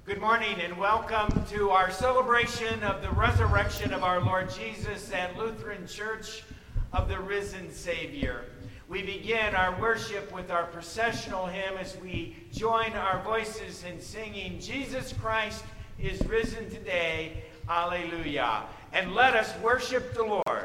Good morning and welcome to our celebration of the resurrection of our Lord Jesus at Lutheran Church of the Risen Savior. We begin our worship with our processional hymn as we join our voices in singing, Jesus Christ is risen today, Alleluia. And let us worship the Lord.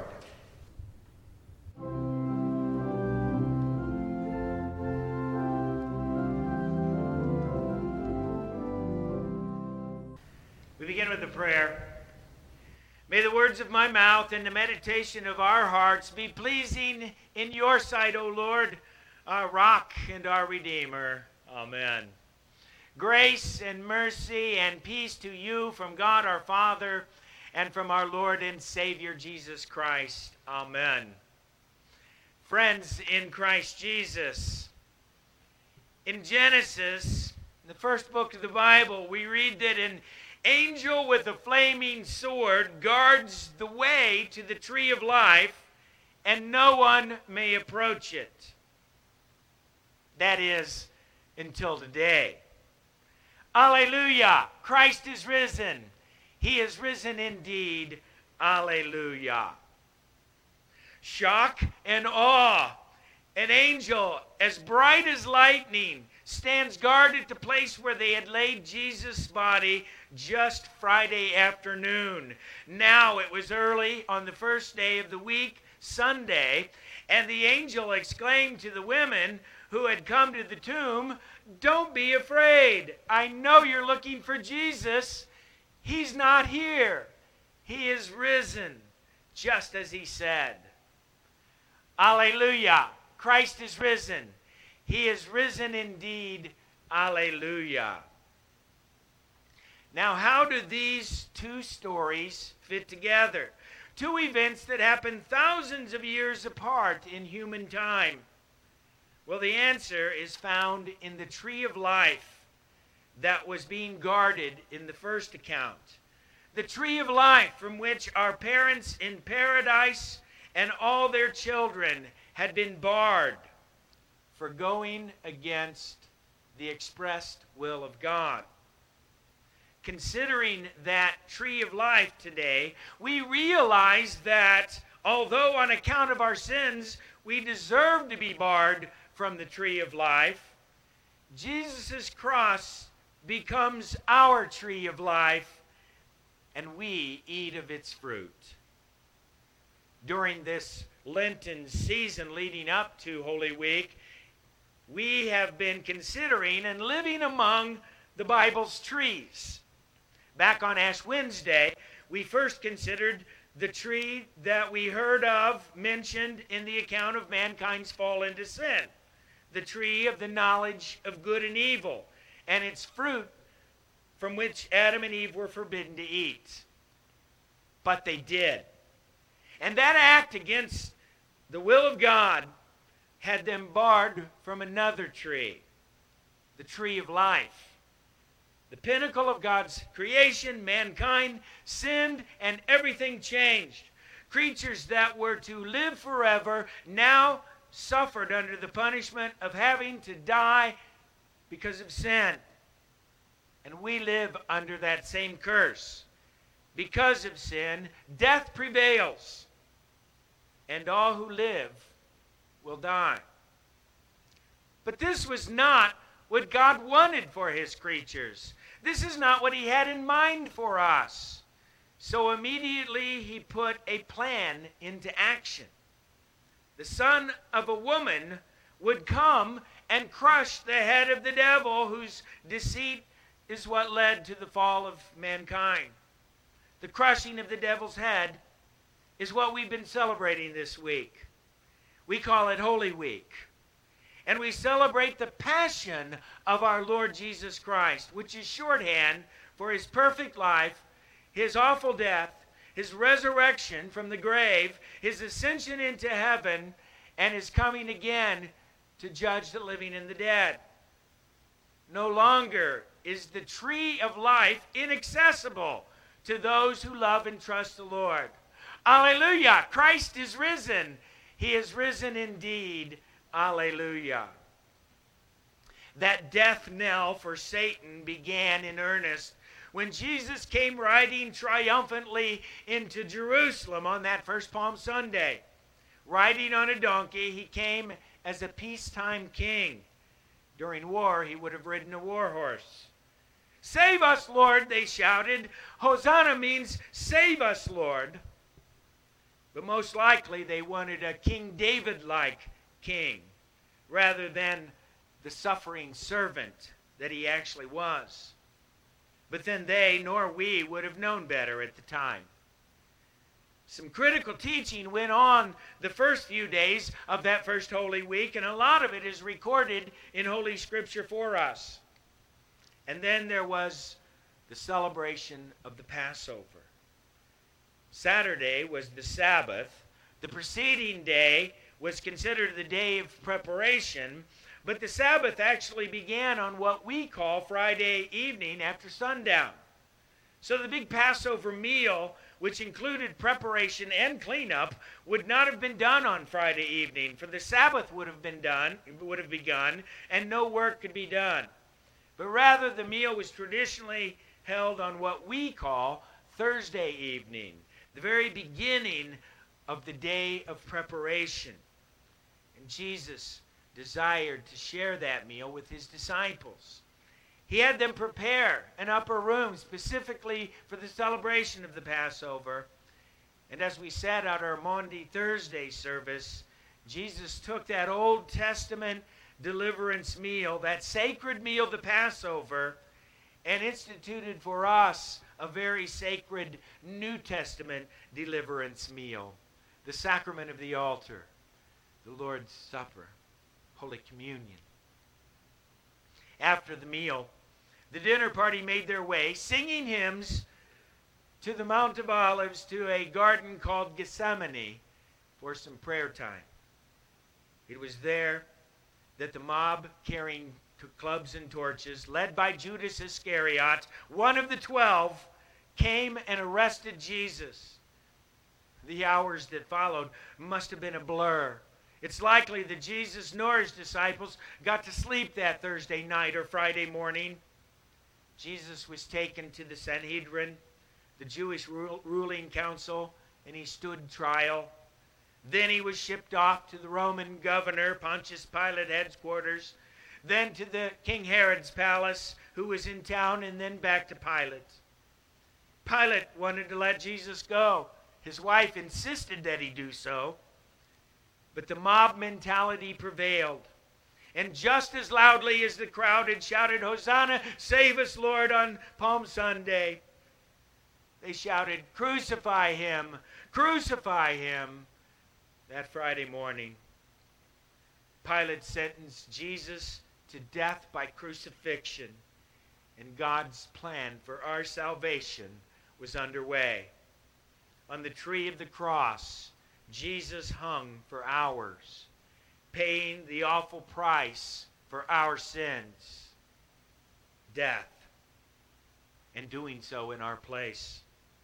We begin with a prayer. May the words of my mouth and the meditation of our hearts be pleasing in your sight, O Lord, our rock and our Redeemer. Amen. Grace and mercy and peace to you from God our Father and from our Lord and Savior Jesus Christ. Amen. Friends in Christ Jesus, in Genesis, the first book of the Bible, we read that an angel with a flaming sword guards the way to the tree of life, and no one may approach it. That is, until today. Alleluia! Christ is risen. He is risen indeed. Alleluia. Shock and awe. An angel as bright as lightning stands guard at the place where they had laid Jesus' body just Friday afternoon. Now it was early on the first day of the week, Sunday, and the angel exclaimed to the women who had come to the tomb, "Don't be afraid. I know you're looking for Jesus. He's not here. He is risen, just as he said." Alleluia. Christ is risen. He is risen indeed. Alleluia. Now, how do these two stories fit together? Two events that happened thousands of years apart in human time. Well, the answer is found in the tree of life that was being guarded in the first account. The tree of life from which our parents in paradise and all their children had been barred for going against the expressed will of God. Considering that tree of life today, we realize that although on account of our sins we deserve to be barred from the tree of life, Jesus' cross becomes our tree of life, and we eat of its fruit. During this Lenten season leading up to Holy Week, we have been considering and living among the Bible's trees. Back on Ash Wednesday, we first considered the tree that we heard of mentioned in the account of mankind's fall into sin, the tree of the knowledge of good and evil, and its fruit from which Adam and Eve were forbidden to eat. But they did. And that act against the will of God had them barred from another tree, the tree of life. The pinnacle of God's creation, mankind sinned and everything changed. Creatures that were to live forever now suffered under the punishment of having to die because of sin. And we live under that same curse. Because of sin, death prevails, and all who live will die. But this was not what God wanted for his creatures. This is not what he had in mind for us. So immediately he put a plan into action. The son of a woman would come and crush the head of the devil, whose deceit is what led to the fall of mankind. The crushing of the devil's head is what we've been celebrating this week. We call it Holy Week. And we celebrate the passion of our Lord Jesus Christ, which is shorthand for his perfect life, his awful death, his resurrection from the grave, his ascension into heaven, and his coming again to judge the living and the dead. No longer is the tree of life inaccessible to those who love and trust the Lord. Alleluia! Christ is risen. He is risen indeed. Alleluia. that death knell for Satan began in earnest when Jesus came riding triumphantly into Jerusalem on that first Palm Sunday. Riding on a donkey, he came as a peacetime king. During war, he would have ridden a war horse. "Save us, Lord," they shouted. Hosanna means "save us, Lord." But most likely they wanted a King David-like king rather than the suffering servant that he actually was. But then they, nor we, would have known better at the time. Some critical teaching went on the first few days of that first Holy Week, and a lot of it is recorded in Holy Scripture for us. And then there was the celebration of the Passover. Saturday was the Sabbath. The preceding day was considered the day of preparation, but the Sabbath actually began on what we call Friday evening after sundown. So the big Passover meal, which included preparation and cleanup, would not have been done on Friday evening, for the Sabbath would have begun, and no work could be done. But rather, the meal was traditionally held on what we call Thursday evening, the very beginning of the day of preparation. And Jesus desired to share that meal with his disciples. He had them prepare an upper room specifically for the celebration of the Passover. And as we sat at our Maundy Thursday service, Jesus took that Old Testament deliverance meal, that sacred meal, the Passover, and instituted for us a very sacred New Testament deliverance meal, the sacrament of the altar, the Lord's Supper, Holy Communion. After the meal, the dinner party made their way, singing hymns, to the Mount of Olives, to a garden called Gethsemane, for some prayer time. It was there that the mob carrying clubs and torches, led by Judas Iscariot, one of the 12, came and arrested Jesus. The hours that followed must have been a blur. It's likely that Jesus nor his disciples got to sleep that Thursday night or Friday morning. Jesus was taken to the Sanhedrin, the Jewish ruling council, and he stood trial. Then he was shipped off to the Roman governor, Pontius Pilate headquarters, then to the King Herod's palace, who was in town, and then back to Pilate. Pilate wanted to let Jesus go. His wife insisted that he do so. But the mob mentality prevailed. And just as loudly as the crowd had shouted, "Hosanna, save us, Lord," on Palm Sunday, they shouted, "Crucify him, crucify him," that Friday morning. Pilate sentenced Jesus to death by crucifixion, and God's plan for our salvation was underway. On the tree of the cross, Jesus hung for hours, paying the awful price for our sins, death, and doing so in our place.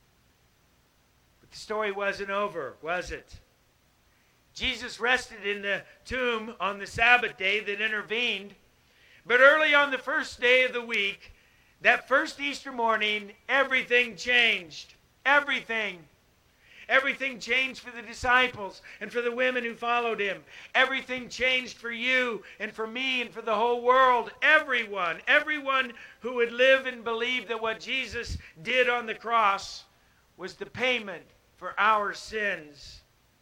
But the story wasn't over, was it? Jesus rested in the tomb on the Sabbath day that intervened, but early on the first day of the week, that first Easter morning, everything changed. Everything. Everything changed for the disciples and for the women who followed him. Everything changed for you and for me and for the whole world. Everyone who would live and believe that what Jesus did on the cross was the payment for our sins.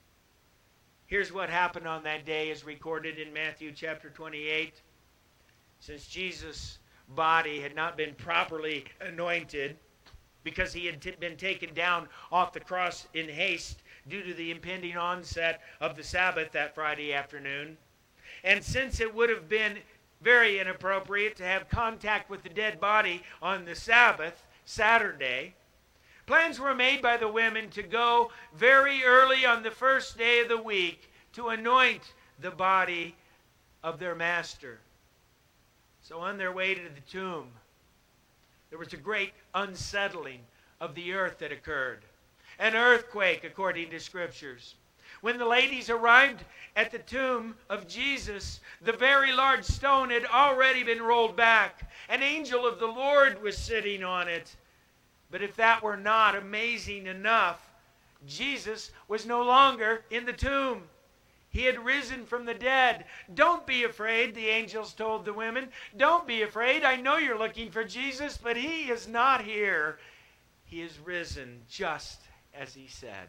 Here's what happened on that day as recorded in Matthew chapter 28. Since Jesus' body had not been properly anointed, because he had been taken down off the cross in haste due to the impending onset of the Sabbath that Friday afternoon. And since it would have been very inappropriate to have contact with the dead body on the Sabbath, Saturday, plans were made by the women to go very early on the first day of the week to anoint the body of their master. So on their way to the tomb, there was a great unsettling of the earth that occurred. An earthquake, according to scriptures. When the ladies arrived at the tomb of Jesus, the very large stone had already been rolled back. An angel of the Lord was sitting on it. But if that were not amazing enough, Jesus was no longer in the tomb. He had risen from the dead. Don't be afraid, the angels told the women. Don't be afraid. I know you're looking for Jesus, but he is not here. He is risen just as he said.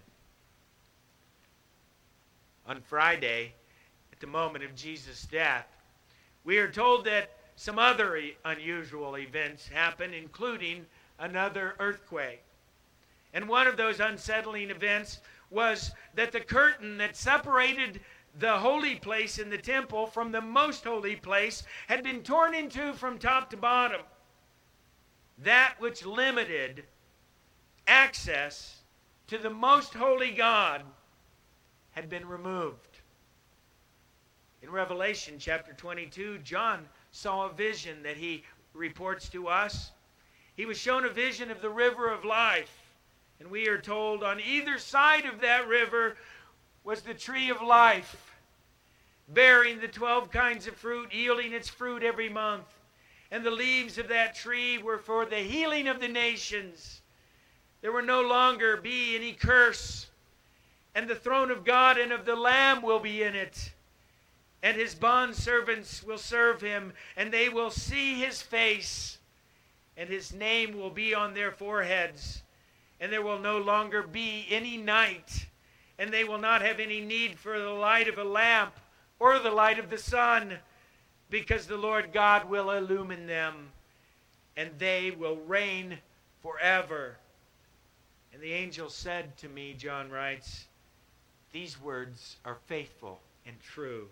On Friday, at the moment of Jesus' death, we are told that some other unusual events happened, including another earthquake. And one of those unsettling events was that the curtain that separated the holy place in the temple from the most holy place had been torn in two from top to bottom. That which limited access to the most holy God had been removed. In Revelation chapter 22, John saw a vision that he reports to us. He was shown a vision of the river of life. And we are told on either side of that river was the tree of life, bearing the 12 kinds of fruit, yielding its fruit every month. And the leaves of that tree were for the healing of the nations. There will no longer be any curse. And the throne of God and of the Lamb will be in it. And his bondservants will serve him, and they will see his face, and his name will be on their foreheads. And there will no longer be any night, and they will not have any need for the light of a lamp or the light of the sun, because the Lord God will illumine them, and they will reign forever. And the angel said to me, John writes, these words are faithful and true.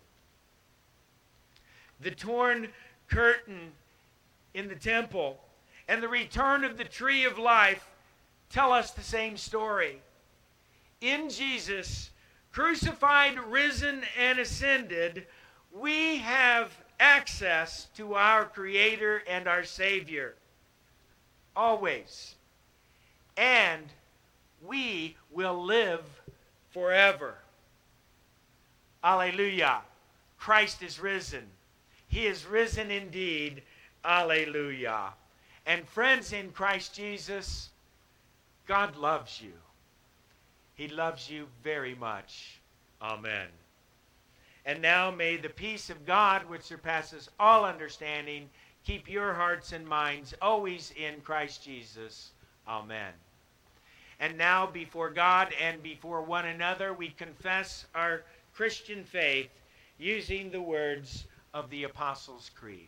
The torn curtain in the temple and the return of the tree of life tell us the same story. In Jesus, crucified, risen, and ascended, we have access to our Creator and our Savior. Always. And we will live forever. Alleluia. Christ is risen. He is risen indeed. Alleluia. And friends in Christ Jesus, God loves you. He loves you very much. Amen. And now may the peace of God, which surpasses all understanding, keep your hearts and minds always in Christ Jesus. Amen. And now before God and before one another, we confess our Christian faith using the words of the Apostles' Creed.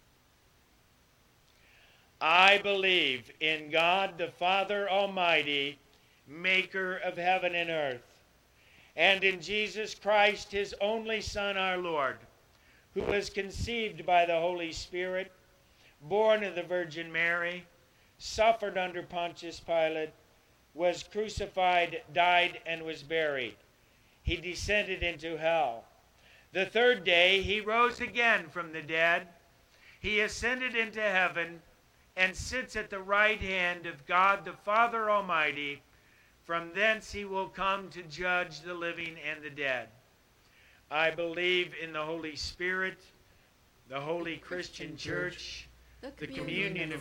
I believe in God the Father Almighty, maker of heaven and earth, and in Jesus Christ, his only Son, our Lord, who was conceived by the Holy Spirit, born of the Virgin Mary, suffered under Pontius Pilate, was crucified, died, and was buried. He descended into hell. The third day he rose again from the dead. He ascended into heaven and sits at the right hand of God the Father Almighty. From thence he will come to judge the living and the dead. I believe in the Holy Spirit, the holy Christian Church, the communion of